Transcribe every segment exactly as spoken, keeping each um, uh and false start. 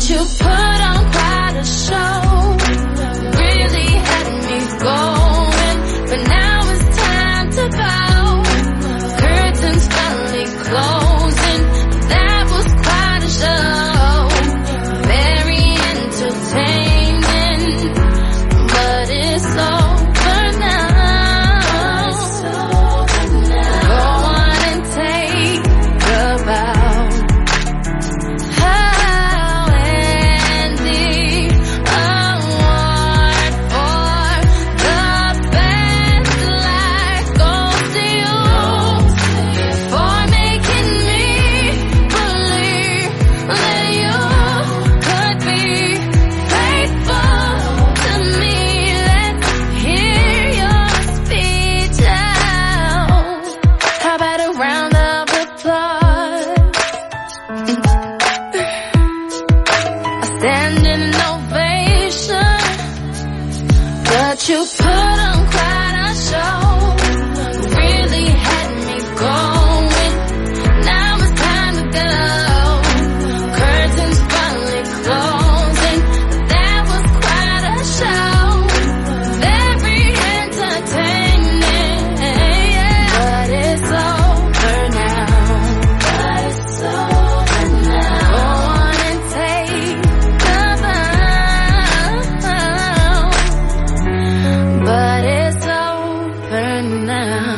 you put on quite a show. Really had me going, but now it's time to bow. Curtains finally closing, that was quite a show. Very entertaining, but it's over now. Go on and take a bow. How and the award for the best life goes to you for making me believe that you could be faithful to me. Let's hear your speech out. How about a round of applause? A standing ovation, but you put on quite a show. Really had me going, now it's time to go. Curtains finally closing, that was quite a show. Very entertaining, but it's over now. But it's over now. Go on and take the bow. But it's over now.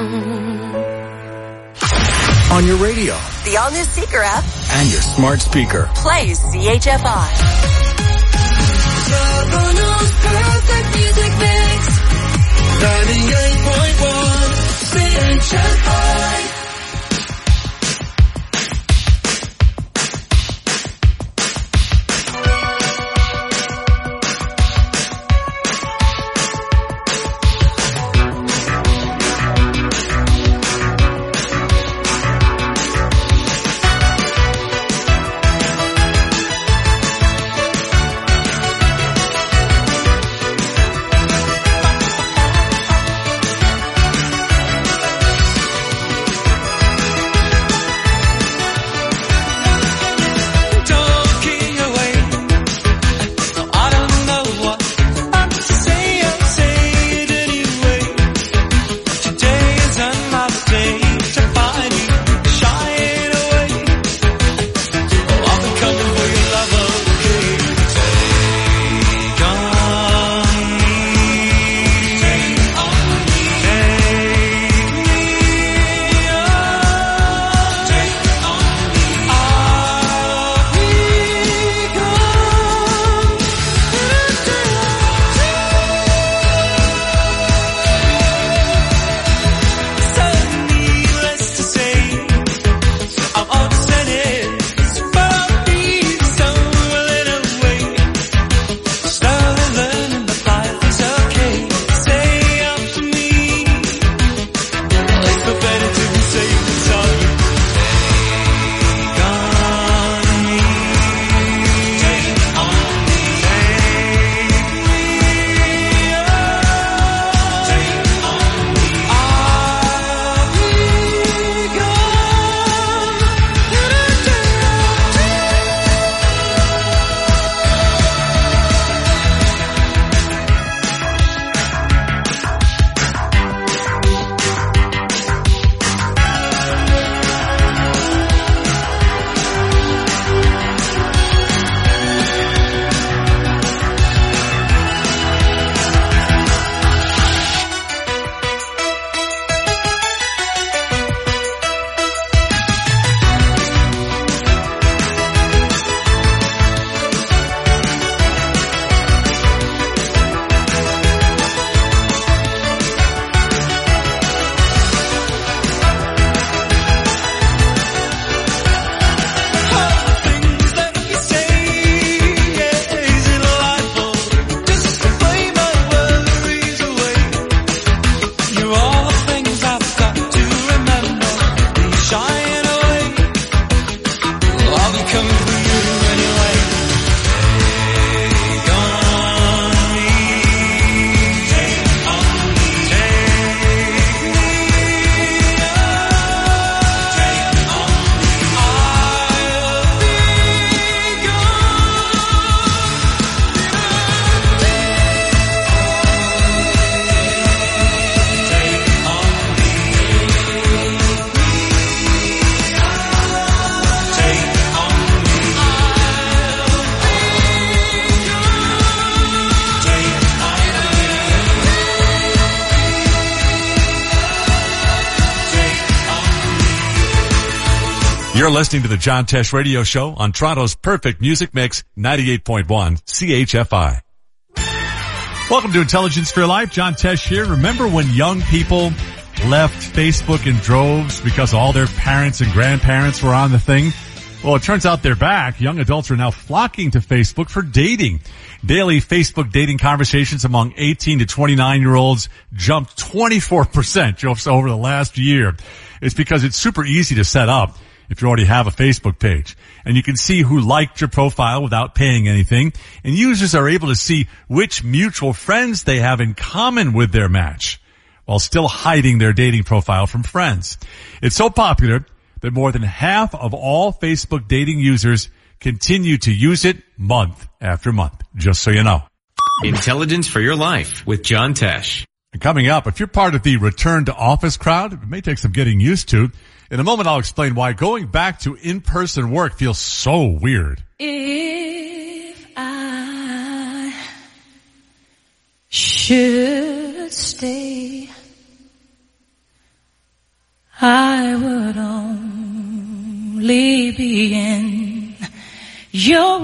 On your radio The all-new Seeker app and your smart speaker. plays C H F I. Toronto's perfect music mix. ninety-eight point one C H F I. You're listening to the John Tesh Radio Show on Toronto's perfect music mix, ninety-eight point one C H F I. Welcome to Intelligence for Your Life. John Tesh here. Remember when young people left Facebook in droves because all their parents and grandparents were on the thing? Well, it turns out they're back. Young adults are now flocking to Facebook for dating. Daily Facebook dating conversations among eighteen to twenty-nine-year-olds jumped twenty-four percent just over the last year. It's because it's super easy to set up if you already have a Facebook page. And you can see who liked your profile without paying anything. And users are able to see which mutual friends they have in common with their match, while still hiding their dating profile from friends. It's so popular that more than half of all Facebook dating users continue to use it month after month, just so you know. Intelligence for Your Life with John Tesh. And coming up, if you're part of the return to office crowd, it may take some getting used to. In a moment, I'll explain why going back to in-person work feels so weird. If I should stay, I would only be in your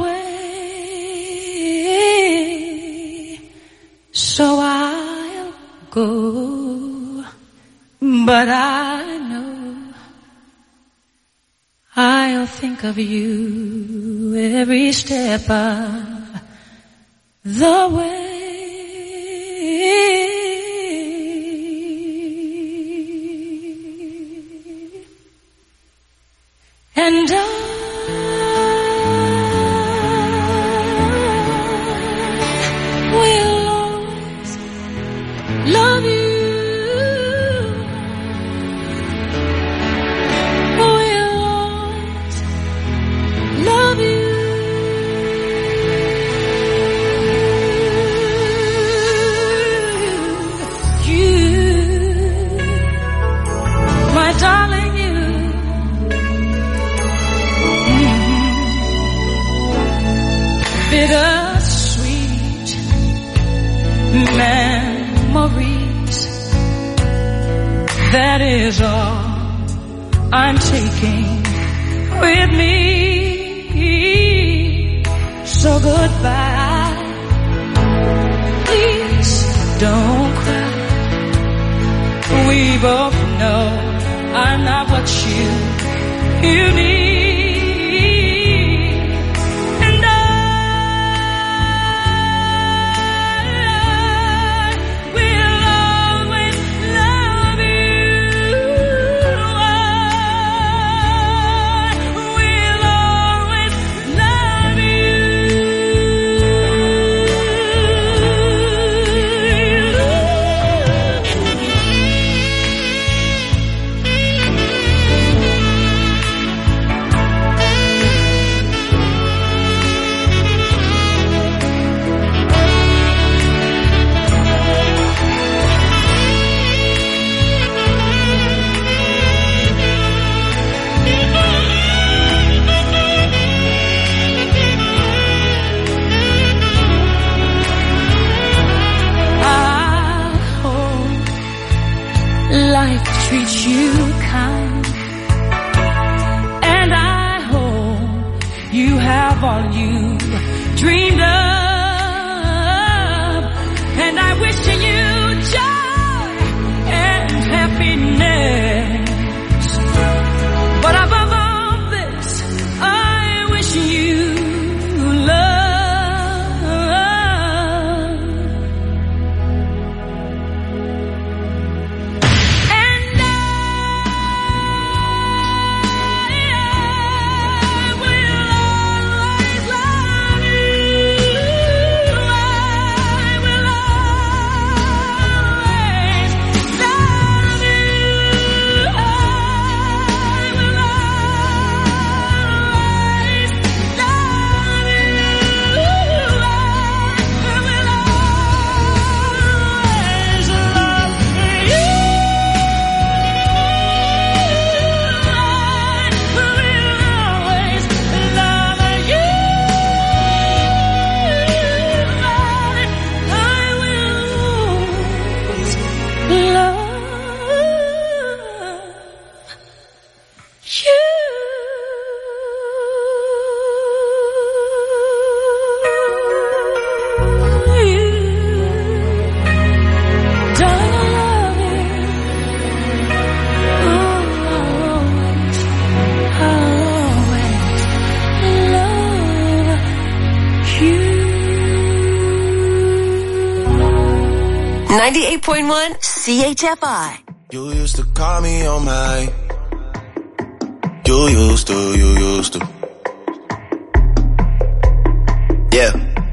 way, so I'll go, but I know I'll think of you every step of the way. And I will always love you. Will always love you. You, my darling, you. Bittersweet memories, that is all I'm taking with me. So goodbye, please don't cry. We both know I'm not what you, you need. Treat you kind, and I hope you have all you dreamed of, and I wish you joy and happiness, but above all this, I wish you love. ninety-eight point one C H F I. You used to call me on my. You used to, you used to. Yeah.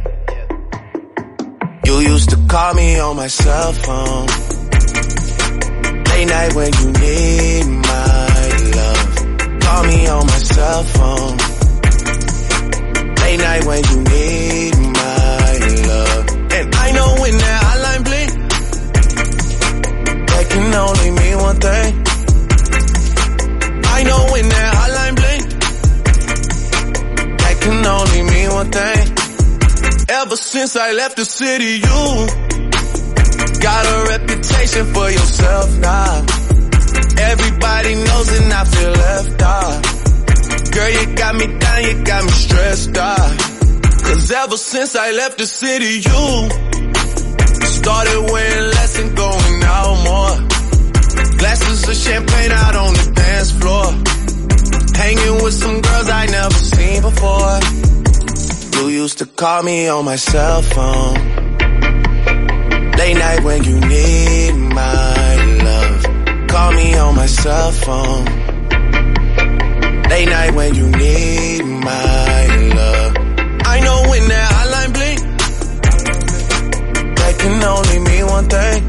You used to call me on my cell phone. Late night when you need my love. Call me on my cell phone. Late night when you need my love. And I know when that hotline blink, that can only mean one thing. I know when that hotline blink, that can only mean one thing. Ever since I left the city, you got a reputation for yourself now. Everybody knows and I feel left out. Girl, you got me down, you got me stressed out. Cause ever since I left the city, you started wearing less and going out more. Glasses of champagne out on the dance floor. Hanging with some girls I never seen before. You used to call me on my cell phone. Late night when you need my love. Call me on my cell phone. Late night when you need my love. I know when that hotline blink, that can only mean one thing.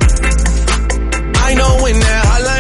I know when that hotline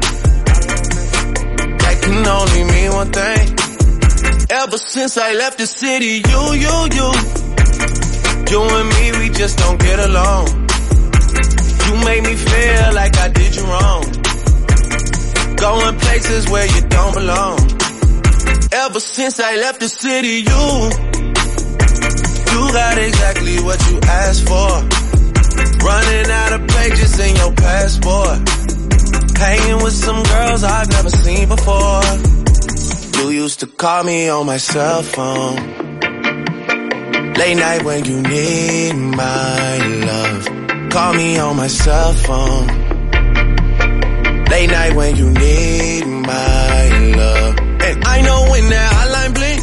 blink, that can only mean one thing. Ever since I left the city, you, you, you, you and me, we just don't get along. You make me feel like I did you wrong. Going places where you don't belong. Ever since I left the city, you, you got exactly what you asked for. Running out of pages in your passport. Hanging with some girls I've never seen before. You used to call me on my cell phone. Late night when you need my love. Call me on my cell phone. Late night when you need my love. And I know when that hotline blink,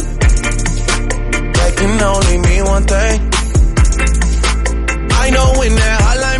that can only mean one thing. I know when that hotline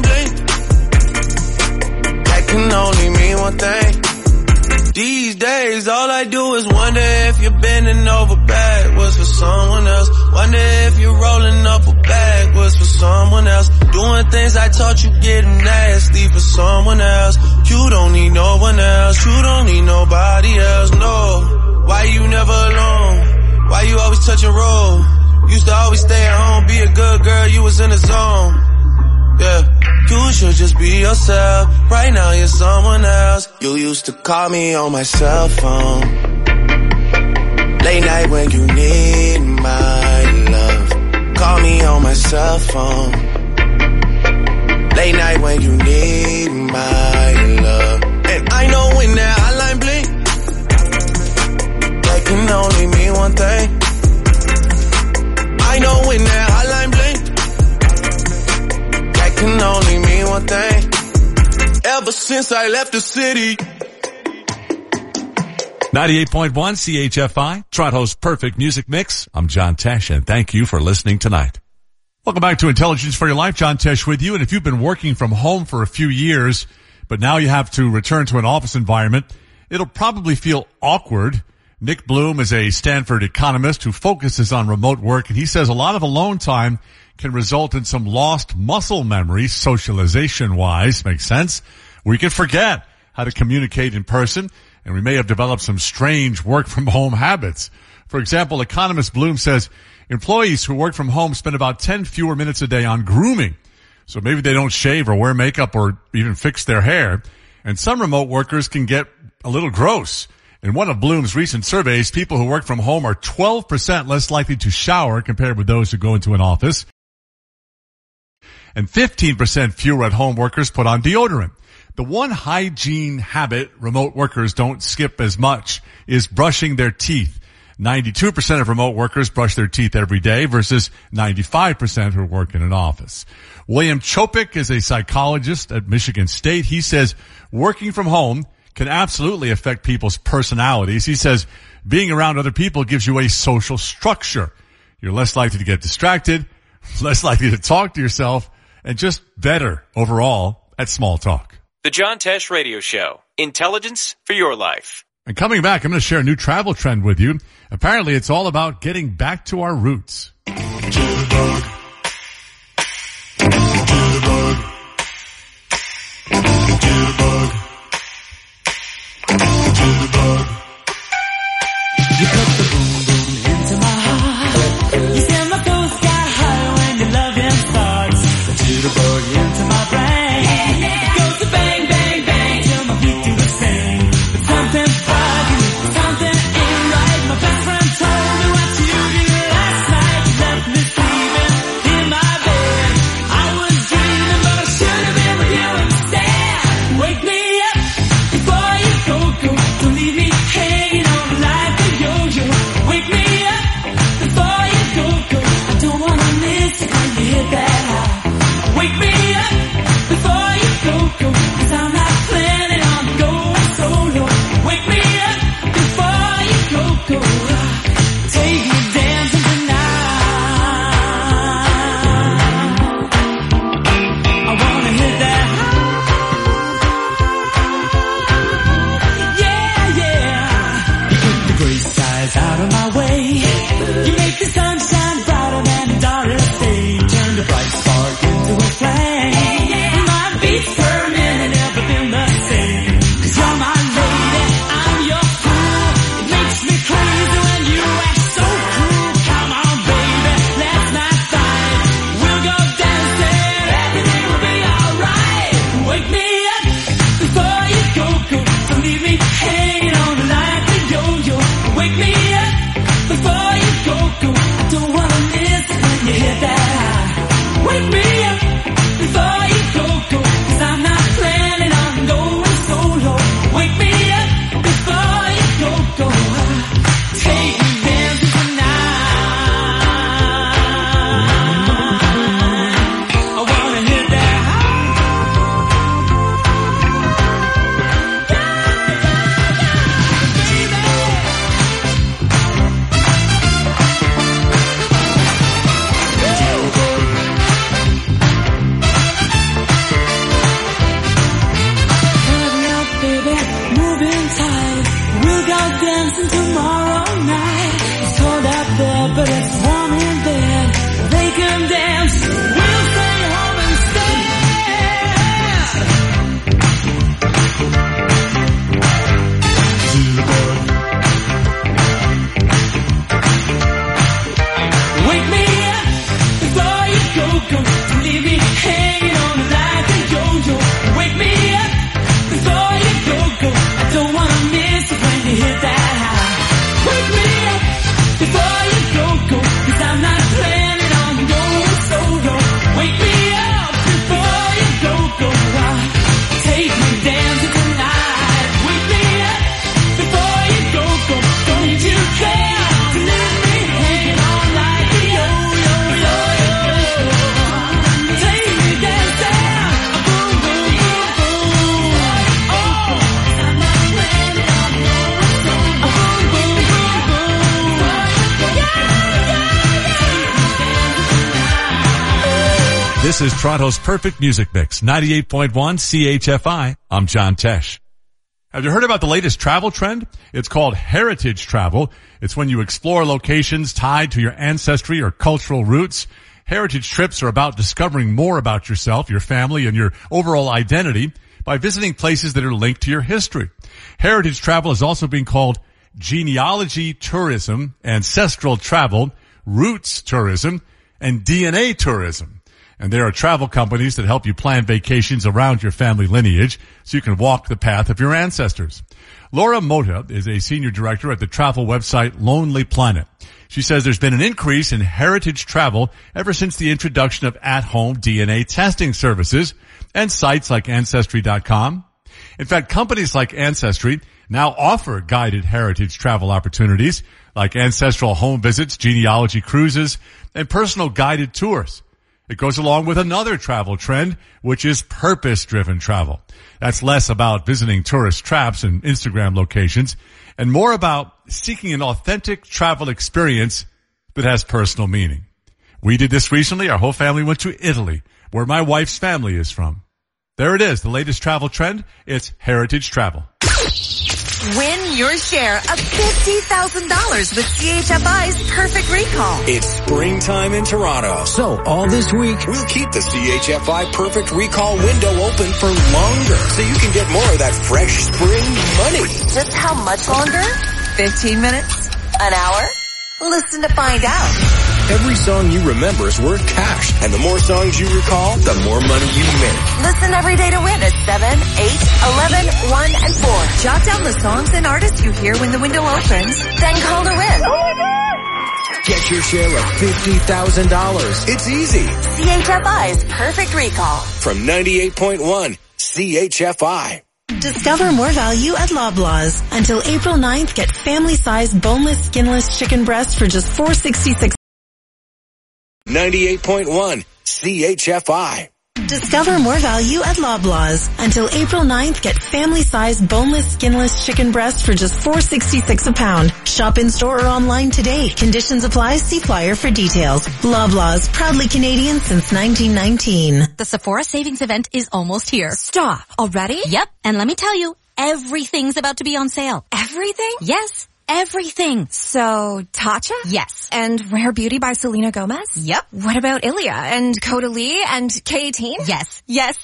blink, that can only mean one thing. These days, all I do is wonder if you're bending over backwards for someone else. Wonder if you're rolling up a backwards for someone else. Doing things I taught you getting nasty for someone else. You don't need no one else. You don't need nobody else, no. Why you never alone? Why you always touch and roll? Used to always stay at home, be a good girl, you was in the zone. Yeah. You should just be yourself. Right now you're someone else. You used to call me on my cell phone. Late night when you need my love. Call me on my cell phone. Late night when you need my love. And I know when that hotline blink, that can only mean one thing. I know when that hotline blink, can only mean one thing. Ever since I left the city. ninety-eight point one C H F I, Toronto's perfect music mix. I'm John Tesh, and thank you for listening tonight. Welcome back to Intelligence for Your Life. John Tesh with you. And if you've been working from home for a few years, but now you have to return to an office environment, it'll probably feel awkward. Nick Bloom is a Stanford economist who focuses on remote work, and he says a lot of alone time can result in some lost muscle memory, socialization-wise, makes sense. We can forget how to communicate in person, and we may have developed some strange work-from-home habits. For example, economist Bloom says employees who work from home spend about ten fewer minutes a day on grooming. So maybe they don't shave or wear makeup or even fix their hair. And some remote workers can get a little gross. In one of Bloom's recent surveys, people who work from home are twelve percent less likely to shower compared with those who go into an office. And fifteen percent fewer at-home workers put on deodorant. The one hygiene habit remote workers don't skip as much is brushing their teeth. ninety-two percent of remote workers brush their teeth every day versus ninety-five percent who work in an office. William Chopik is a psychologist at Michigan State. He says working from home can absolutely affect people's personalities. He says being around other people gives you a social structure. You're less likely to get distracted, less likely to talk to yourself, and just better overall at small talk. The John Tesh Radio Show. Intelligence for your life. And coming back, I'm going to share a new travel trend with you. Apparently, it's all about getting back to our roots. Jitterbug. Jitterbug. Jitterbug. Jitterbug. You put the boom boom into my heart. You send my toes sky high when your loving starts. The jitterbug into my brain. It goes to bang, bang, bang till my feet do the same. But something's bugging, something ain't right. My best friend told me what you did last night. You left me sleeping in my bed. I was dreaming, but I should have been with you instead. Wake me up before you go, go. Don't leave me hanging on like a yo-yo. Wake me up before you go, go. I don't wanna miss it when you hit that high. Wake me up before you go, go. Cause I'm not planning on going solo. Wake me up before you go, go. Take me dancing tonight. I wanna hit that high. Yeah, yeah. You put the gray skies out of my way. You make the sunshine brighter than the darkest day. Turn the bright spark into a flame. My beats per minute, everything the same. Cause you're my lady, I'm your fool. It makes me crazy when you act so cool. Come on, baby, let's not fight. We'll go dancing, everything will be alright. Wake me up before you go, go. Don't leave me hanging on like a yo-yo. Wake me up before you go, go. I don't wanna miss it when you hit that high. Wake me up before you go, go. Cause I'm not planning on going solo. Wake me up before you go, go. Take me dancing tonight. I wanna hit that Turn up, baby, moving tight. We'll go dancing tomorrow night. It's cold out there, but it's warm in bed. They can dance, we'll stay home instead. Wake me up before you go, go. Don't leave me hanging on like a yo-yo. Wake me up before you go, go. I don't wanna miss it when you hit that high. Wake me up before you go, go. Cause I'm not planning on going solo. Wake me up before you go, go. Take me dancing tonight. Wake me up before you go, go. Don't you care to leave me hanging on like a yo-yo, yo-yo. Take me dancing, boom, boom, boom, boom. Oh, I'm not planning on going solo. Boom, boom, boom, boom. Yeah, yeah, yeah. This is Toronto's Perfect Music Mix, ninety-eight point one C H F I. I'm John Tesh. Have you heard about the latest travel trend? It's called heritage travel. It's when you explore locations tied to your ancestry or cultural roots. Heritage trips are about discovering more about yourself, your family, and your overall identity by visiting places that are linked to your history. Heritage travel is also being called genealogy tourism, ancestral travel, roots tourism, and D N A tourism. And there are travel companies that help you plan vacations around your family lineage so you can walk the path of your ancestors. Laura Mota is a senior director at the travel website Lonely Planet. She says there's been an increase in heritage travel ever since the introduction of at-home D N A testing services and sites like Ancestry dot com. In fact, companies like Ancestry now offer guided heritage travel opportunities like ancestral home visits, genealogy cruises, and personal guided tours. It goes along with another travel trend, which is purpose-driven travel. That's less about visiting tourist traps and Instagram locations and more about seeking an authentic travel experience that has personal meaning. We did this recently. Our whole family went to Italy where my wife's family is from. There it is, the latest travel trend. It's Heritage Travel. Win your share of fifty thousand dollars with C H F I's Perfect Recall. It's springtime in Toronto. So all this week, we'll keep the C H F I Perfect Recall window open for longer so you can get more of that fresh spring money. Just how much longer? fifteen minutes? An hour? Listen to find out. Every song you remember is worth cash, and the more songs you recall, the more money you make. Listen every day to win at seven, eight, eleven, one, and four. Jot down the songs and artists you hear when the window opens, then call to win. Oh my God! Get your share of fifty thousand dollars. It's easy. C H F I's Perfect Recall. From ninety-eight point one C H F I. Discover more value at Loblaws. Until April ninth, get family-sized boneless, skinless chicken breasts for just four dollars and sixty-six cents. ninety-eight point one C H F I. Discover more value at Loblaws. Until April ninth, get family-sized boneless, skinless chicken breasts for just four dollars and sixty-six cents a pound. Shop in-store or online today. Conditions apply. See flyer for details. Loblaws, proudly Canadian since nineteen nineteen. The Sephora Savings Event is almost here. Stop. Already? Yep. And let me tell you, everything's about to be on sale. Everything? Yes. Everything. So, Tatcha? Yes. And Rare Beauty by Selena Gomez? Yep. What about Ilia and Caudalie and K eighteen? Yes. Yes.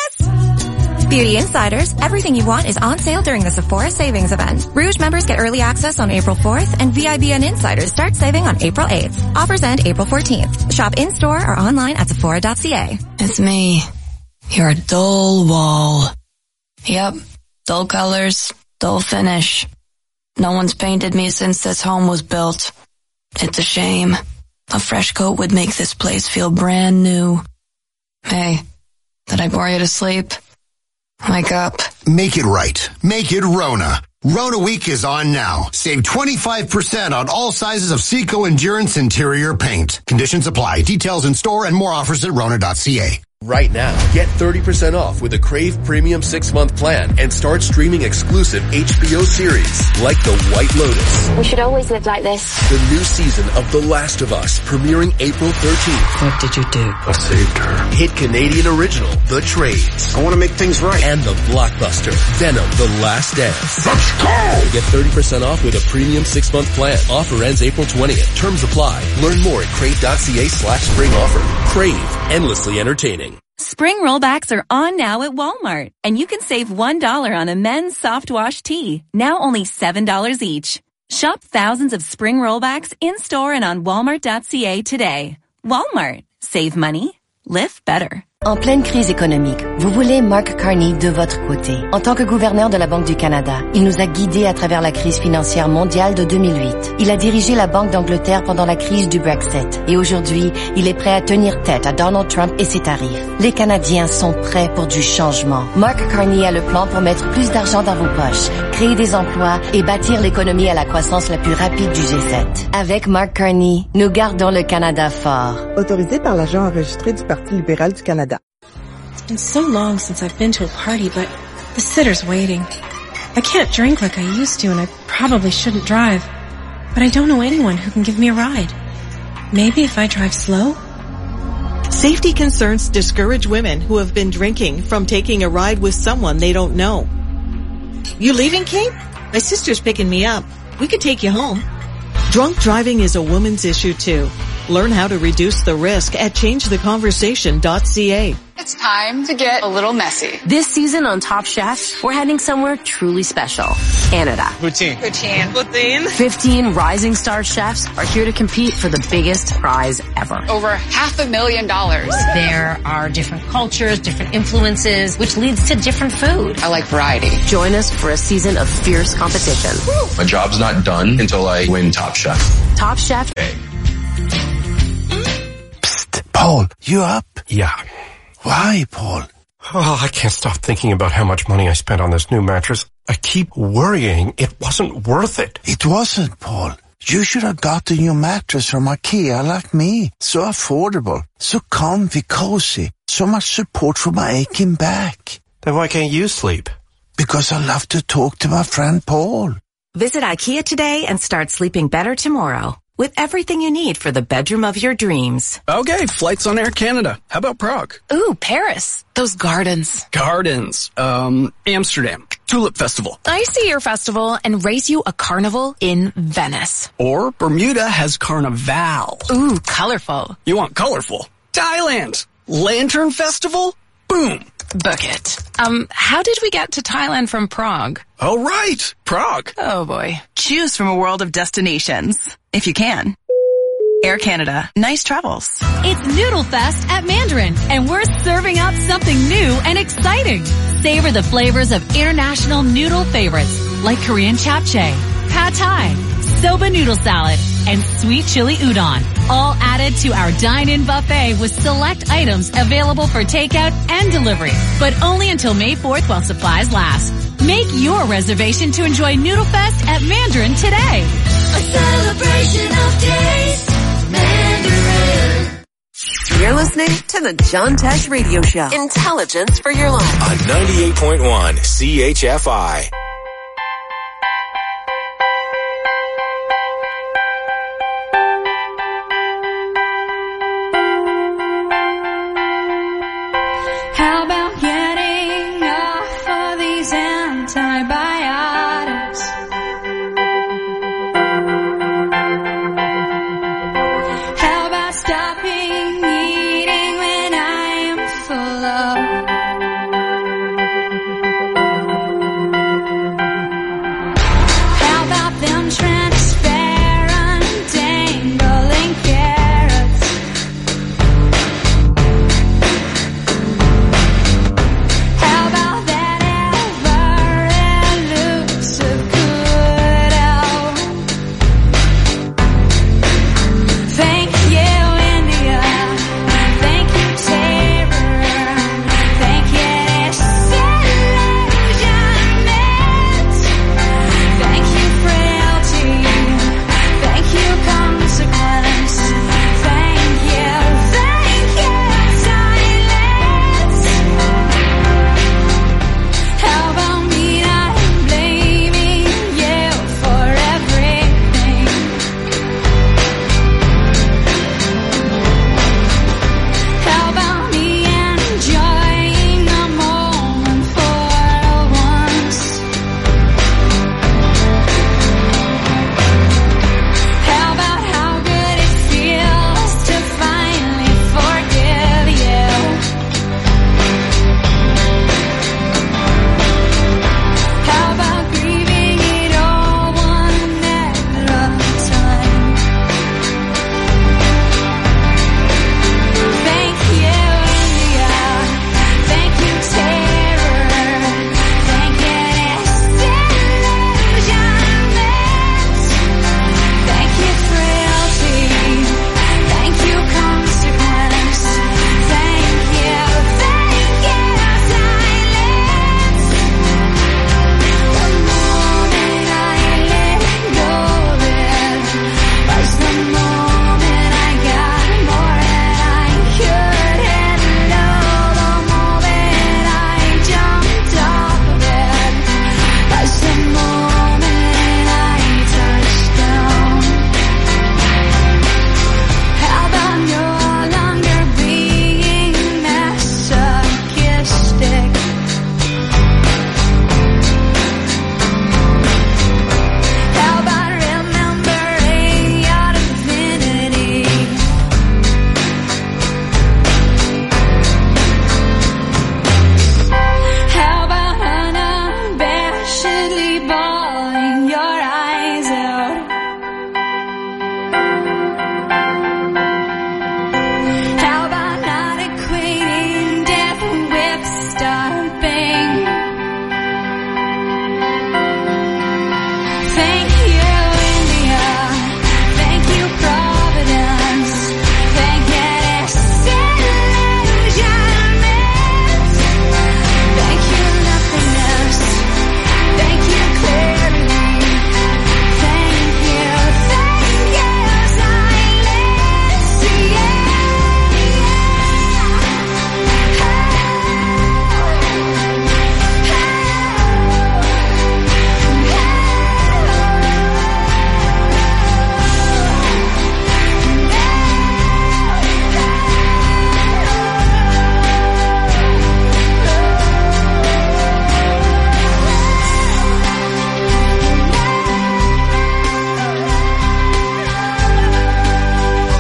Yes! Beauty Insiders, everything you want is on sale during the Sephora Savings Event. Rouge members get early access on April fourth, and V I B N Insiders start saving on April eighth. Offers end April fourteenth. Shop in-store or online at Sephora dot C A. It's me. Your dull wall. Yep. Dull colors, dull finish. No one's painted me since this home was built. It's a shame. A fresh coat would make this place feel brand new. Hey, did I bore you to sleep? Wake up. Make it right. Make it Rona. Rona Week is on now. Save twenty-five percent on all sizes of Seco Endurance interior paint. Conditions apply. Details in store and more offers at Rona dot C A. Right now, get thirty percent off with a Crave Premium six-month plan and start streaming exclusive H B O series like The White Lotus. We should always live like this. The new season of The Last of Us, premiering April thirteenth. What did you do? I saved her. Hit Canadian original, The Trades. I want to make things right. And the blockbuster, Venom, The Last Dance. Let's go! Get thirty percent off with a premium six-month plan. Offer ends April twentieth. Terms apply. Learn more at crave.ca slash spring offer. Crave. Endlessly entertaining. Spring rollbacks are on now at Walmart, and you can save one dollar on a men's soft wash tee, now only seven dollars each. Shop thousands of spring rollbacks in-store and on walmart dot C A today. Walmart. Save money. Live better. En pleine crise économique, vous voulez Mark Carney de votre côté. En tant que gouverneur de la Banque du Canada, il nous a guidés à travers la crise financière mondiale de deux mille huit. Il a dirigé la Banque d'Angleterre pendant la crise du Brexit. Et aujourd'hui, il est prêt à tenir tête à Donald Trump et ses tarifs. Les Canadiens sont prêts pour du changement. Mark Carney a le plan pour mettre plus d'argent dans vos poches, créer des emplois et bâtir l'économie à la croissance la plus rapide du G sept. Avec Mark Carney, nous gardons le Canada fort. Autorisé par l'agent enregistré du Parti libéral du Canada. It's been so long since I've been to a party, but the sitter's waiting. I can't drink like I used to, and I probably shouldn't drive. But I don't know anyone who can give me a ride. Maybe if I drive slow? Safety concerns discourage women who have been drinking from taking a ride with someone they don't know. You leaving, Kate? My sister's picking me up. We could take you home. Drunk driving is a woman's issue too. Learn how to reduce the risk at change the conversation dot C A. It's time to get a little messy. This season on Top Chef, we're heading somewhere truly special. Canada. Poutine. Poutine. Poutine. fifteen rising star chefs are here to compete for the biggest prize ever. Over half a million dollars. There are different cultures, different influences, which leads to different food. I like variety. Join us for a season of fierce competition. Woo. My job's not done until I win Top Chef. Top Chef. Hey. Psst, Paul, you up? Yeah. Why, Paul? Oh, I can't stop thinking about how much money I spent on this new mattress. I keep worrying it wasn't worth it. It wasn't, Paul. You should have got a new mattress from IKEA like me. So affordable, so comfy, cozy, so much support for my aching back. Then why can't you sleep? Because I love to talk to my friend Paul. Visit IKEA today and start sleeping better tomorrow. with everything you need for the bedroom of your dreams. Okay, flights on Air Canada. How about Prague? Ooh, Paris. Those gardens. Gardens. Um, Amsterdam. Tulip Festival. I see your festival and race you a carnival in Venice. Or Bermuda has Carnival. Ooh, colorful. You want colorful? Thailand. Lantern Festival? Boom. Book it. Um, how did we get to Thailand from Prague? Oh, right. Prague. Oh, boy. Choose from a world of destinations, if you can. Air Canada. Nice travels. It's Noodle Fest at Mandarin, and we're serving up something new and exciting. Savor the flavors of international noodle favorites like Korean japchae, pad thai, soba noodle salad, and sweet chili udon, all added to our dine-in buffet with select items available for takeout and delivery, but only until May fourth while supplies last. Make your reservation to enjoy Noodle Fest at Mandarin today. A celebration of taste, Mandarin. You're listening to the John Tesh Radio Show. Intelligence for your life. On ninety-eight point one C H F I. How about getting off of these antibiotics? How about stopping eating when I am full of?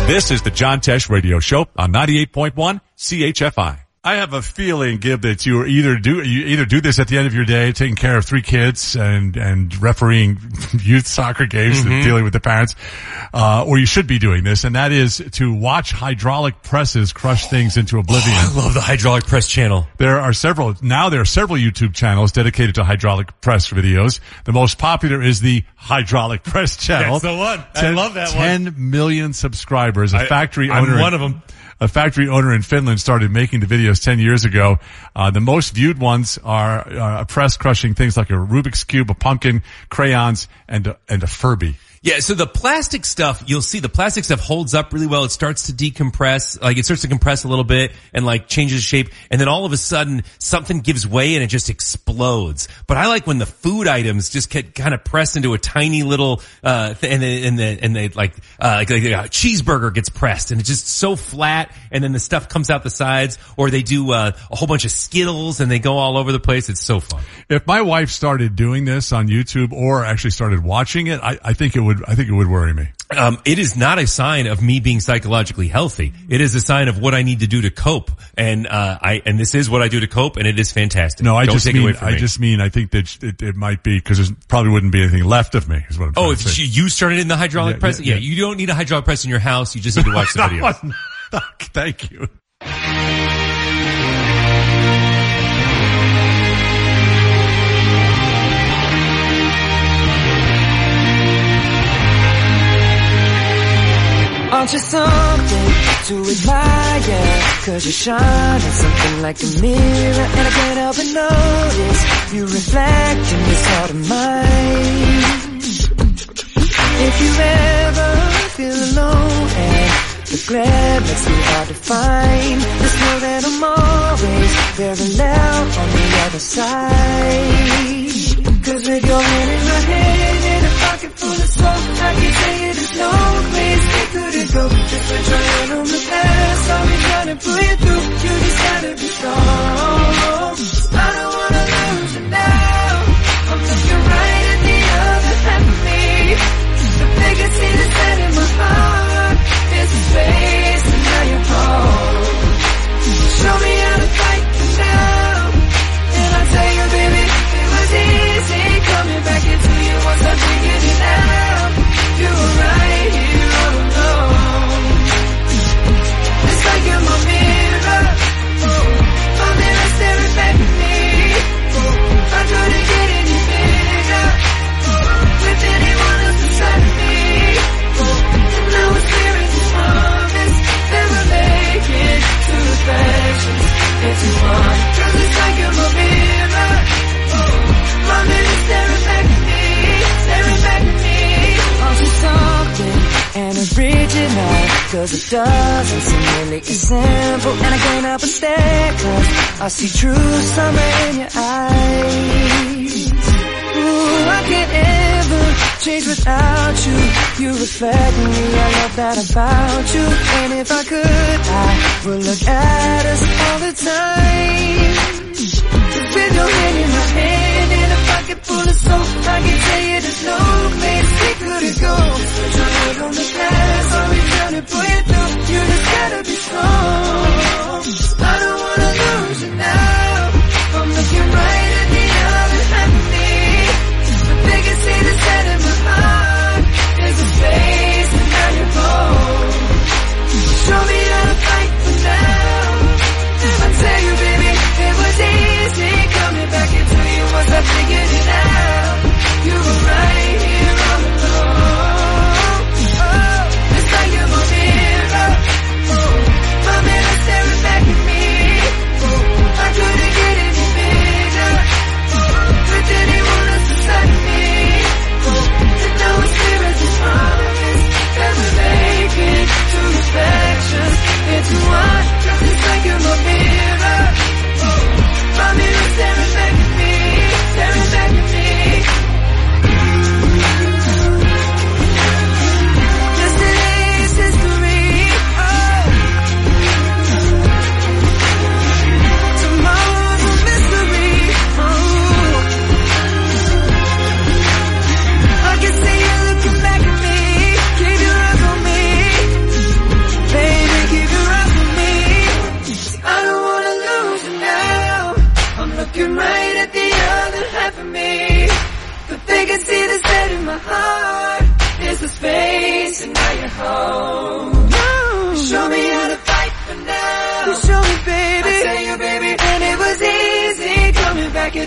This is the John Tesh Radio Show on ninety-eight point one C H F I. I have a feeling, Gib, that you either do you either do this at the end of your day, taking care of three kids and and refereeing youth soccer games mm-hmm. and dealing with the parents, uh, or you should be doing this, and that is to watch hydraulic presses crush things into oblivion. Oh, I love the hydraulic press channel. There are several now. There are several YouTube channels dedicated to hydraulic press videos. The most popular is the hydraulic press channel. That's the one. ten, I love that one. Ten million subscribers. A I, factory I'm owner. one of them. A factory owner in Finland started making the videos ten years ago. Uh, the most viewed ones are uh, a press crushing things like a Rubik's Cube, a pumpkin, crayons, and a, and a Furby. Yeah, so the plastic stuff, you'll see the plastic stuff holds up really well. It starts to decompress, like it starts to compress a little bit and like changes shape. And then all of a sudden something gives way and it just explodes. But I like when the food items just get kind of pressed into a tiny little, uh, th- and then, and then, and they like, uh, like, like a cheeseburger gets pressed and it's just so flat. And then the stuff comes out the sides, or they do, uh, a whole bunch of Skittles and they go all over the place. It's so fun. If my wife started doing this on YouTube or actually started watching it, I, I think it would, I think it would worry me. Um, it is not a sign of me being psychologically healthy. It is a sign of what I need to do to cope. And, uh, I, and this is what I do to cope, and it is fantastic. No, I Don't just take mean, it away from I me. just mean, I think that it, it might be, cause there probably wouldn't be anything left of me, is what I'm trying Oh, to say. if you started in the hydraulic Yeah, press? yeah, Yeah, yeah. you don't need a hydraulic press in your house. You just need to watch the videos. Thank you. Aren't you something to admire? Cause you shine at something like a mirror, and I can't help but notice you reflect in this heart of mine. If you ever feel alone and the glare makes me hard to find, just know that I'm always parallel on the other side. Cause with your hand in my hand and a pocket full of soap, I can tell you there's no place we couldn't go. Just been trying on the past, I'll be trying to pull you through. You just gotta be strong. I don't wanna lose you now. I'm looking right at the other half of me. The biggest thing that's set in my heart is the space, and now you're home. Show me how to fight you now, and I'll tell you, baby, it was easy coming back into you once I figured it out. You were right here all alone. It's like you're my mirror, my mirror staring back at me. I couldn't get any bigger with anyone else beside me. And now it's clear as the promise that we're making two reflections into one. Cause it's like you're my mirror, my mirror staring back at me, staring back at me. Aren't you something and original? Cause it doesn't seem really as simple, and I can't help but stare, cause I see true summer in your eyes. Ooh, I can't ever change without you. You reflect me, I love that about you. And if I could, I would look at us all the time. Cause with your hand in my hand and a pocket full of soap, I can tell you there's no place we couldn't go. Put your head on the glass, I'll be trying to pull you through. You just gotta be strong. I don't wanna lose you now. I'm looking right at the other half of me. The biggest thing that's set in my heart is the space, and now you're home. Show me how to fight for now, and I tell you, baby, it was easy coming back into you once I figured it out. You were right here all along. Oh, it's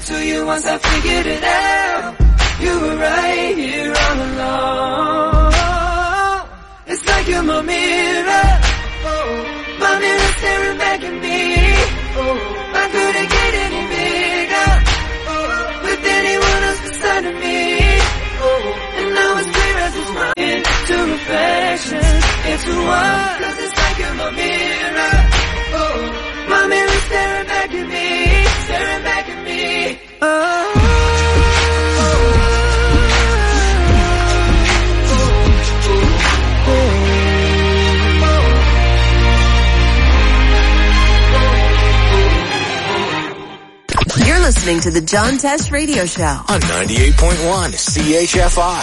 to you once I figured it out. You were right here all along. It's like you're my mirror. My mirror staring back at me. I couldn't get any bigger with anyone else beside of me. And now it's clear as it's running to reflection. Into one, cause it's like you're my mirror. My mirror staring back at me, staring back at me. Oh. You're listening to the John Tesh Radio Show on ninety-eight point one C H F I.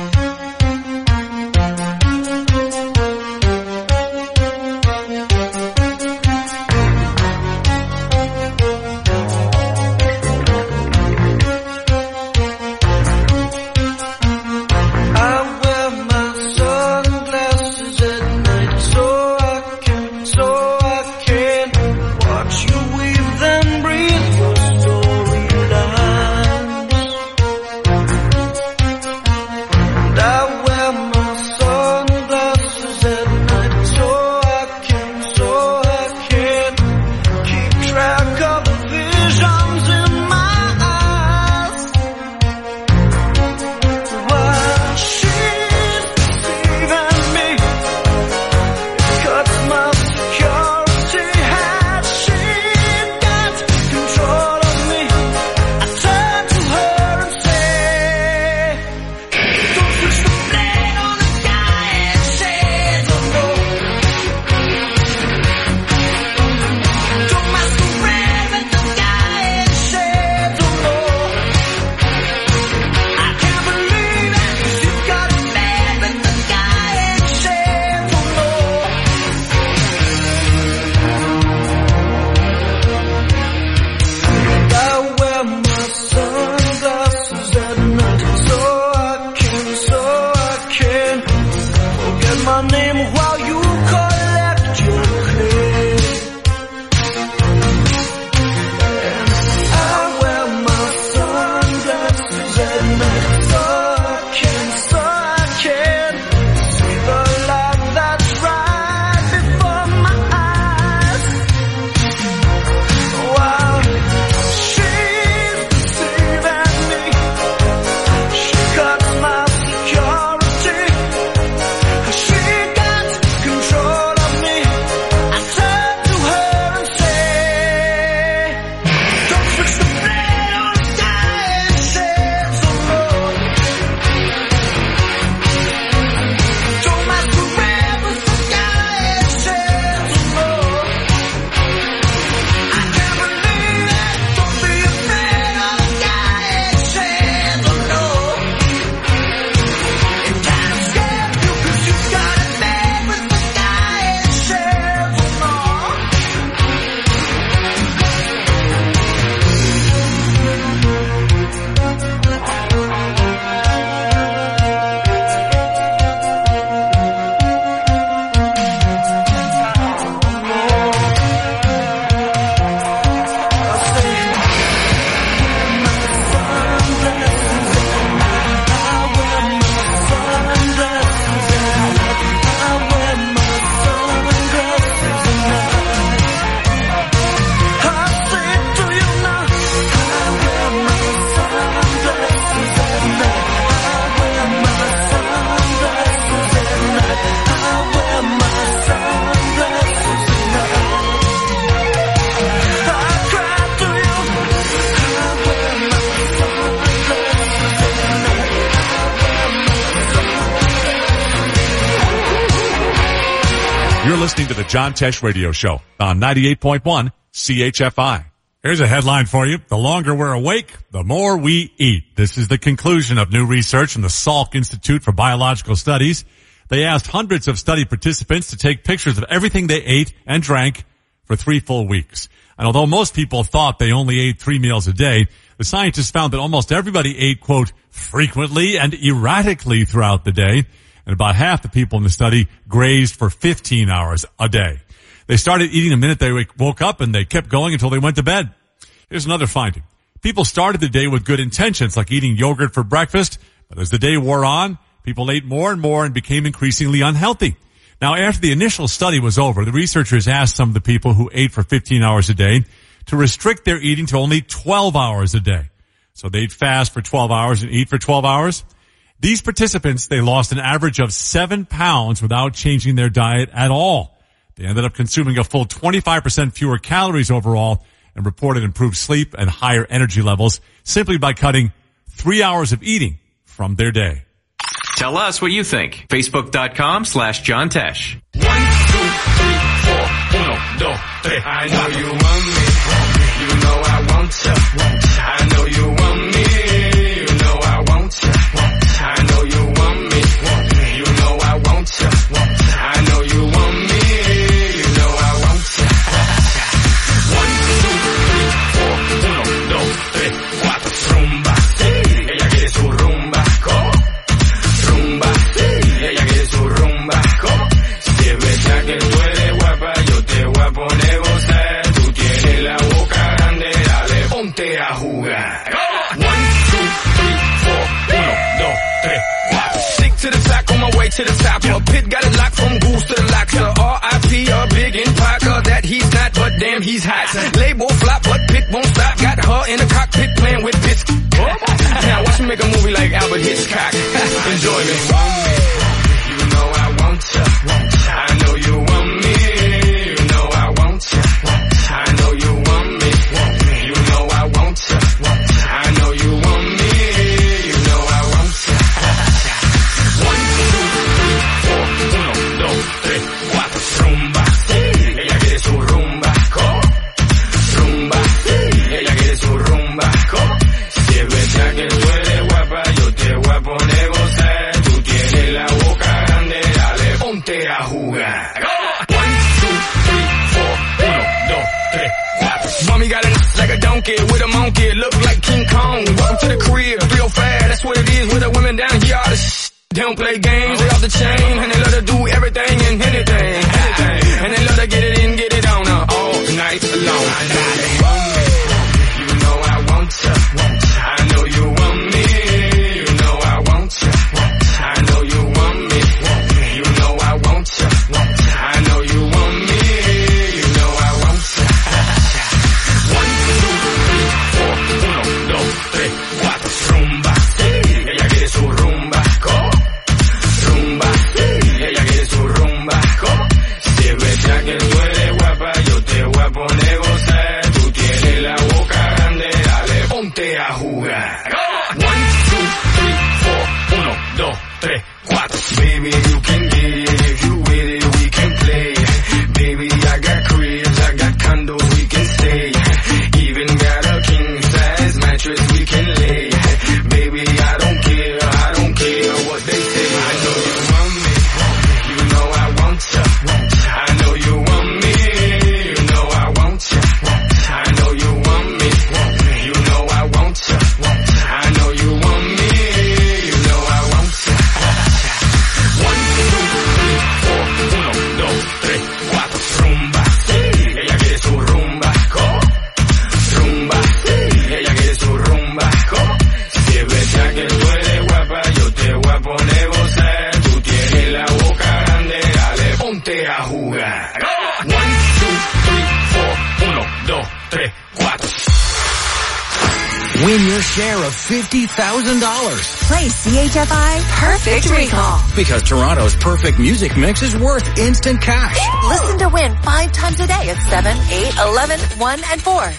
You're listening to the John Tesh Radio Show on ninety-eight point one C H F I. Here's a headline for you. The longer we're awake, the more we eat. This is the conclusion of new research from the Salk Institute for Biological Studies. They asked hundreds of study participants to take pictures of everything they ate and drank for three full weeks. And although most people thought they only ate three meals a day, the scientists found that almost everybody ate, quote, frequently and erratically throughout the day. And about half the people in the study grazed for fifteen hours a day. They started eating the minute they woke up, and they kept going until they went to bed. Here's another finding. People started the day with good intentions, like eating yogurt for breakfast, but as the day wore on, people ate more and more and became increasingly unhealthy. Now, after the initial study was over, the researchers asked some of the people who ate for fifteen hours a day to restrict their eating to only twelve hours a day. So they'd fast for twelve hours and eat for twelve hours. These participants, they lost an average of seven pounds without changing their diet at all. They ended up consuming a full twenty-five percent fewer calories overall and reported improved sleep and higher energy levels simply by cutting three hours of eating from their day. Tell us what you think. Facebook.com slash John Tesh. One, two, three, four, uno, dos, tres. I know you want me. You know I want you. I know you want me. You know I want you. I know you want me. You know I want you. I know you want me. You know I want you. One, two, three, four, uno, dos, tres, cuatro. Rumba, sí. Ella quiere su rumba. Go. Rumba, sí. Ella quiere su rumba. Go. Si es verdad que tú eres guapa, yo te voy a poner gozar. Tú tienes la boca grande, dale, ponte a jugar. One, two, three, four, uno, dos, tres, cuatro. Stick to the track on my way to the top. A pit got it locked from goose to the lock. To R I P a big in Parker that he's not, but damn he's hot. Label flop, but Pit won't stop. Got her in the cockpit playing with bits. Now watch me make a movie like Albert Hitchcock. Enjoy me. You know I want you. I know you want me. You know I want you. I know you want me. You know I want you. I know you want me. You know I want you. One, two, three, four, uno, dos, tres, cuatro. Rumba, sí. Ella quiere su rumba. Go. Rumba, sí. Ella quiere su rumba. Go. Si es verdad que tú eres guapa, yo te voy a poner gozar. Tú tienes la boca grande, dale, ponte a jugar. One, two, three, four, uno, dos, tres, cuatro. Mommy got it like a donkey with a monkey, look like King Kong. Welcome to the crib, real fast, that's what it is with the women down here. All the sh- they don't play games, they off the chain, and they love to do everything and anything, anything. And they love to get it in, get it on uh, all night long. You know I want you. I know you want me. You know I want you. I know you want me. You know I want you. I know you want me. You know I want you. One, two, three, four, uno, dos, tres, cuatro. Rumba, sí. Ella quiere su rumba. Go. Rumba, sí. Ella quiere su rumba. Go. Si es verdad que tú eres guapa, yo te voy a poner gozar. Tú tienes la boca grande, dale, ponte a jugar. One, two, three, four, uno, dos, tres, cuatro. Baby, you can get it, if you with it, we can play. Baby, I got cribs, I got condos, we can stay. Even got a king size mattress we can lay. Baby, I don't care, I don't care what they say. I know you want me, you know I want you. I know you want me, you know I want you. I know you want me, you know I want you. I know you want me, you know I want you. One, two, three, four, uno, dos, tres, cuatro. Rumba, sí, ella quiere su rumba. Go. Rumba, sí, ella quiere su rumba. Go. Si es verdad que tú eres guapa, yo te voy a poner gozar. Tú tienes la boca grande, dale, ponte a jugar. One, two, three, four, uno, dos, tres, cuatro. Win your share of fifty thousand dollars. Play C H F I Perfect Recall. Because Toronto's perfect music mix is worth instant cash. Listen to win five times a day at seven, eight, eleven, one, and four.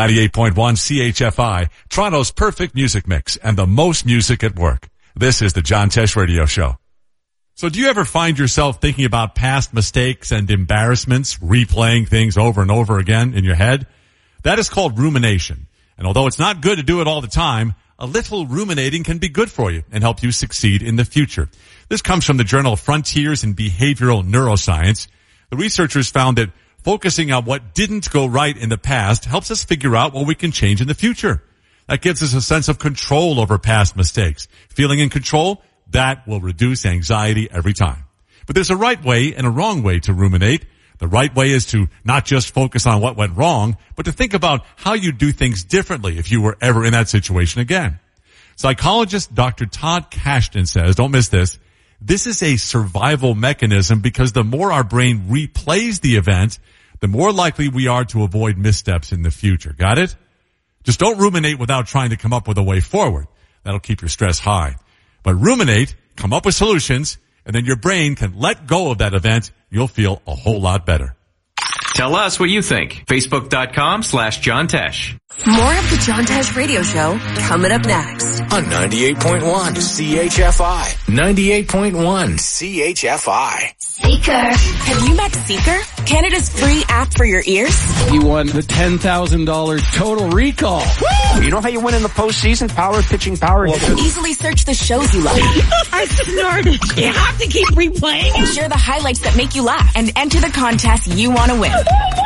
ninety-eight point one C H F I, Toronto's perfect music mix and the most music at work. This is the John Tesh Radio Show. So do you ever find yourself thinking about past mistakes and embarrassments, replaying things over and over again in your head? That is called rumination. And although it's not good to do it all the time, a little ruminating can be good for you and help you succeed in the future. This comes from the journal Frontiers in Behavioral Neuroscience. The researchers found that focusing on what didn't go right in the past helps us figure out what we can change in the future. That gives us a sense of control over past mistakes. Feeling in control, that will reduce anxiety every time. But there's a right way and a wrong way to ruminate. The right way is to not just focus on what went wrong, but to think about how you do things differently if you were ever in that situation again. Psychologist Doctor Todd Kashdan says, don't miss this, this is a survival mechanism because the more our brain replays the event, the more likely we are to avoid missteps in the future. Got it? Just don't ruminate without trying to come up with a way forward. That'll keep your stress high. But ruminate, come up with solutions, and then your brain can let go of that event. You'll feel a whole lot better. Tell us what you think. Facebook.com slash John Tesh. More of the John Tesh Radio Show coming up next. On ninety-eight point one C H F I. ninety-eight point one C H F I. Seeker. Have you met Seeker? Canada's free app for your ears? You won the ten thousand dollars Total Recall. Woo! You know how you win in the postseason? Power, pitching power. Well, easily search the shows you love. I snorted. You have to keep replaying. And share the highlights that make you laugh. And enter the contest you want to win.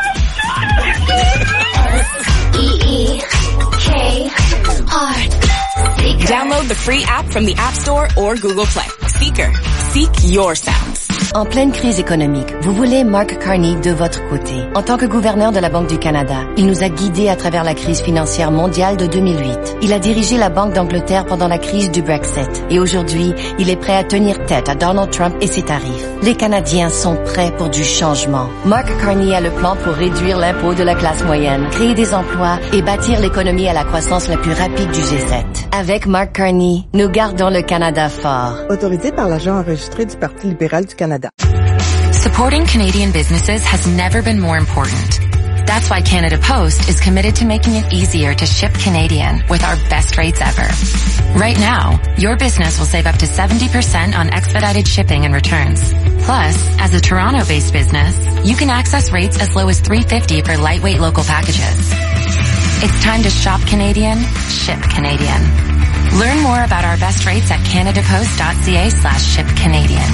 E E K R. Download the free app from the App Store or Google Play. Seeker. Seek your sounds. En pleine crise économique, vous voulez Mark Carney de votre côté. En tant que gouverneur de la Banque du Canada, il nous a guidés à travers la crise financière mondiale de deux mille huit. Il a dirigé la Banque d'Angleterre pendant la crise du Brexit. Et aujourd'hui, il est prêt à tenir tête à Donald Trump et ses tarifs. Les Canadiens sont prêts pour du changement. Mark Carney a le plan pour réduire l'impôt de la classe moyenne, créer des emplois et bâtir l'économie à la croissance la plus rapide du G sept. Avec Mark Carney, nous gardons le Canada fort. Autorisé par l'agent enregistré du Parti libéral du Canada. Supporting Canadian businesses has never been more important. That's why Canada Post is committed to making it easier to ship Canadian with our best rates ever. Right now, your business will save up to seventy percent on expedited shipping and returns. Plus, as a Toronto-based business, you can access rates as low as three dollars and fifty cents for lightweight local packages. It's time to shop Canadian, ship Canadian. Learn more about our best rates at canadapost.ca slash ship Canadian.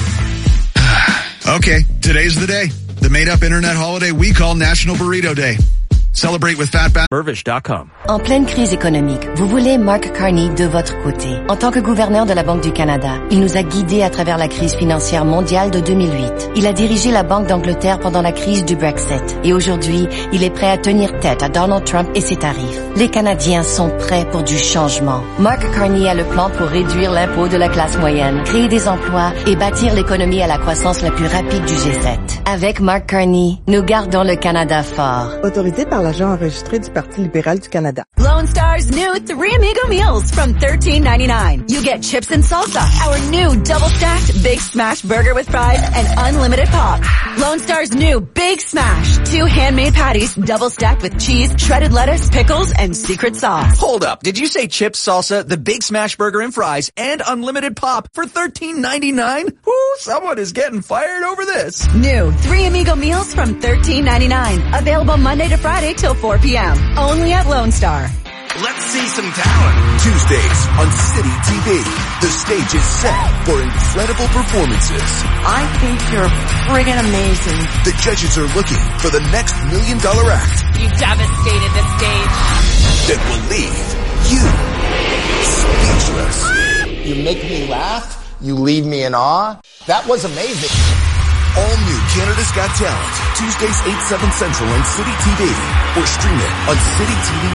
Okay, today's the day. The made-up internet holiday we call National Burrito Day. Celebrate with Fatback. Burvish dot com. En pleine crise économique, vous voulez Mark Carney de votre côté. En tant que gouverneur de la Banque du Canada, il nous a guidés à travers la crise financière mondiale de deux mille huit. Il a dirigé la Banque d'Angleterre pendant la crise du Brexit. Et aujourd'hui, il est prêt à tenir tête à Donald Trump et ses tarifs. Les Canadiens sont prêts pour du changement. Mark Carney a le plan pour réduire l'impôt de la classe moyenne, créer des emplois et bâtir l'économie à la croissance la plus rapide du G sept. Avec Mark Carney, nous gardons le Canada fort. Autorisé par l'agent enregistré du Parti libéral du Canada. Lone Star's new Three Amigo meals from thirteen ninety-nine. You get chips and salsa, our new double-stacked Big Smash burger with fries, and unlimited pop. Lone Star's new Big Smash, two handmade patties, double-stacked with cheese, shredded lettuce, pickles, and secret sauce. Hold up. Did you say chips, salsa, the Big Smash burger and fries, and unlimited pop for thirteen ninety-nine? Ooh, someone is getting fired over this. New Three Amigo meals from thirteen ninety-nine. Available Monday to Friday till four p.m. Only at Lone Star. Let's see some talent. Tuesdays on City T V. The stage is set for incredible performances. I think you're friggin' amazing. The judges are looking for the next million dollar act. You devastated the stage. That will leave you speechless. You make me laugh. You leave me in awe. That was amazing. All new Canada's Got Talent. Tuesdays eight, seven Central on City T V. Or stream it on City T V.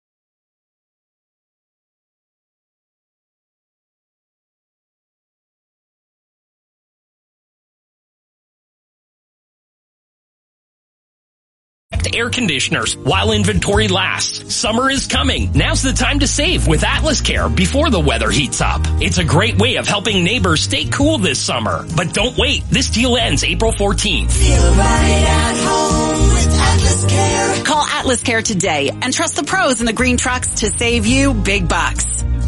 Air conditioners while inventory lasts. Summer is coming. Now's the time to save with Atlas Care before the weather heats up. It's a great way of helping neighbors stay cool this summer. But don't wait. This deal ends April fourteenth. Feel right at home with Atlas Atlas Care. Call Atlas Care today and trust the pros in the green trucks to save you big bucks.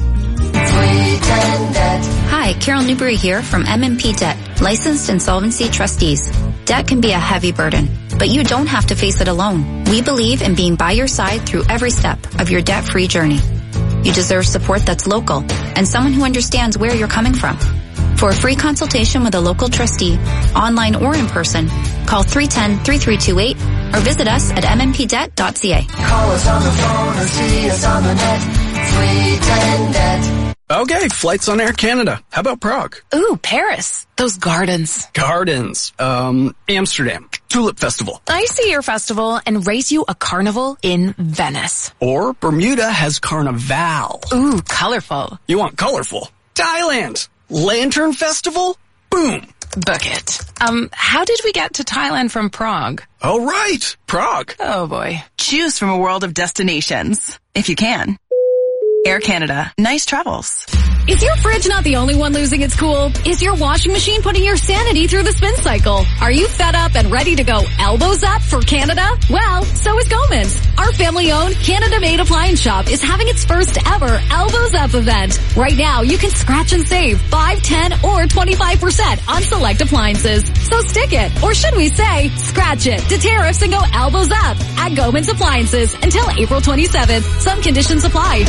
Hi, Carol Newberry here from M and P Debt, licensed insolvency trustees. Debt can be a heavy burden, but you don't have to face it alone. We believe in being by your side through every step of your debt-free journey. You deserve support that's local and someone who understands where you're coming from. For a free consultation with a local trustee, online or in person, call three one zero, three three two eight or visit us at m m p debt dot c a. Call us on the phone or see us on the net. three ten debt. Okay, flights on Air Canada. How about Prague? Ooh, Paris. Those gardens. Gardens. Um, Amsterdam. Tulip Festival. I see your festival and race you a carnival in Venice. Or Bermuda has Carnival. Ooh, colorful. You want colorful? Thailand. Lantern Festival? Boom. Book it. Um, how did we get to Thailand from Prague? Oh, right. Prague. Oh, boy. Choose from a world of destinations. If you can. Air Canada. Nice travels. Is your fridge not the only one losing its cool? Is your washing machine putting your sanity through the spin cycle? Are you fed up and ready to go elbows up for Canada? Well, so is Gomans. Our family-owned, Canada-made appliance shop is having its first ever Elbows Up event. Right now, you can scratch and save five, ten, or twenty-five percent on select appliances. So stick it, or should we say, scratch it, to tariffs and go elbows up at Gomans Appliances until April twenty-seventh. Some conditions apply.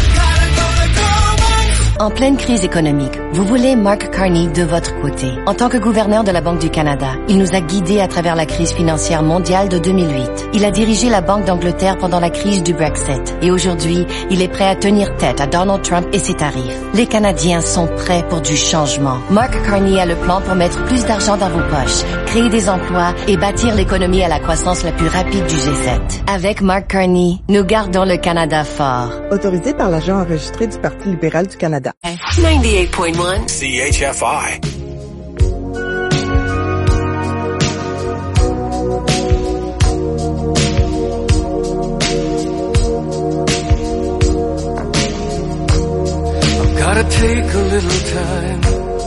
En pleine crise économique, vous voulez Mark Carney de votre côté. En tant que gouverneur de la Banque du Canada, il nous a guidés à travers la crise financière mondiale de deux mille huit. Il a dirigé la Banque d'Angleterre pendant la crise du Brexit. Et aujourd'hui, il est prêt à tenir tête à Donald Trump et ses tarifs. Les Canadiens sont prêts pour du changement. Mark Carney a le plan pour mettre plus d'argent dans vos poches, créer des emplois et bâtir l'économie à la croissance la plus rapide du G sept. Avec Mark Carney, nous gardons le Canada fort. Autorisé par l'agent enregistré du Parti libéral du Canada. ninety-eight point one C H F I. I've gotta take a little time,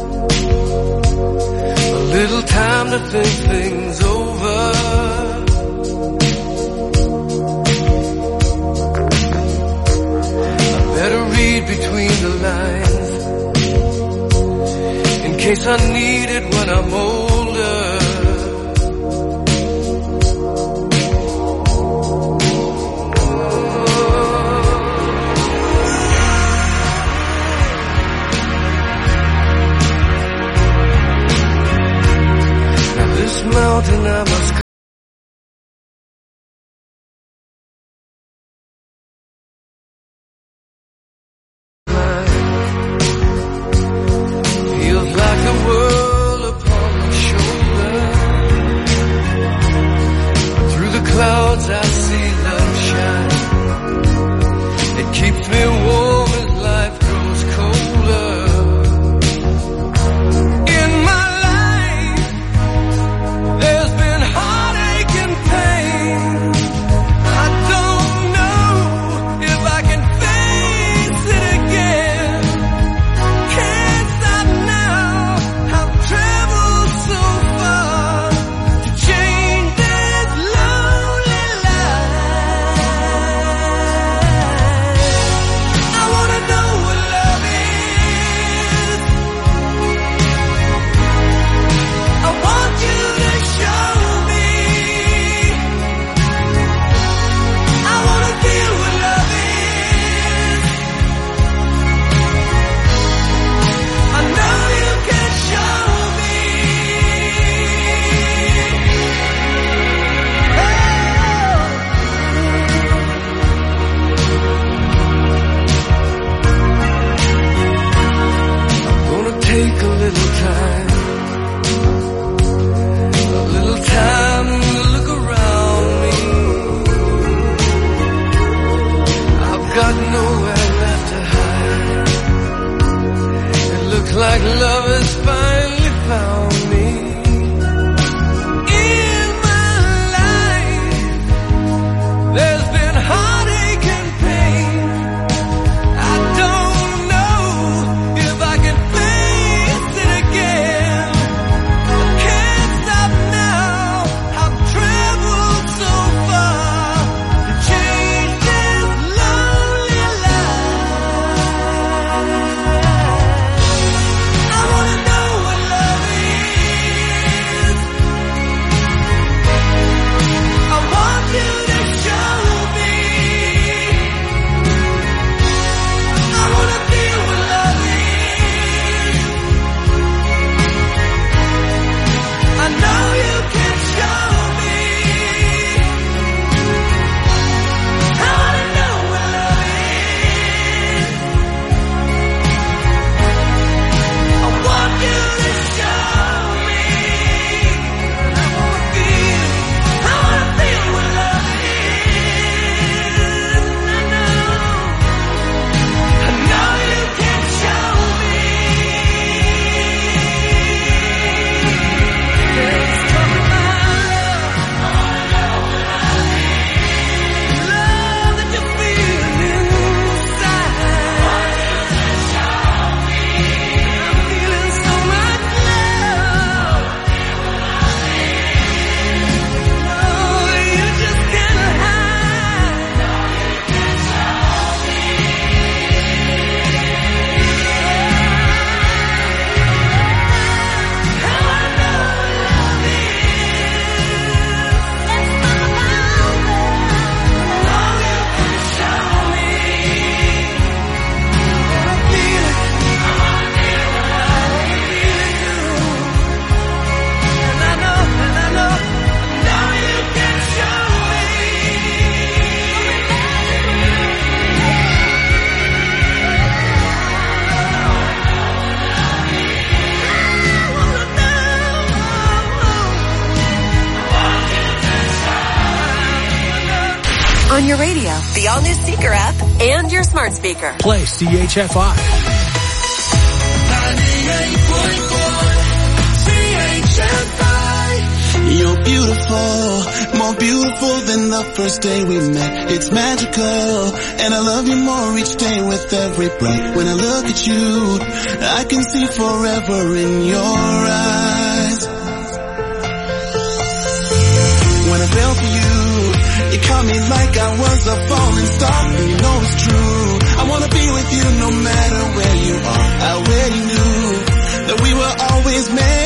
a little time to think things over. I better read between the lines in case I need it when I'm older. Now this mountain I must clouds I see love shine. It keeps me warm as life grows colder. In my life, there's been heartache and pain. I don't know if I can face it again. Can't stop now. I've traveled so far to change this love. Take a little time, a little time to look around me. I've got nowhere left to hide. It looks like love has finally found me. In my life, there's been heartache and pain. I don't know if I can I can't stop now. I've traveled so far on your radio, the all-new Seeker app, and your smart speaker. Play C H F I. ninety-eight point four C H F I. You're beautiful, more beautiful than the first day we met. It's magical, and I love you more each day with every breath. When I look at you, I can see forever in your eyes. When I fell for you, you caught me like I was a falling star. And you know it's true, I wanna be with you no matter where you are. I already knew that we were always meant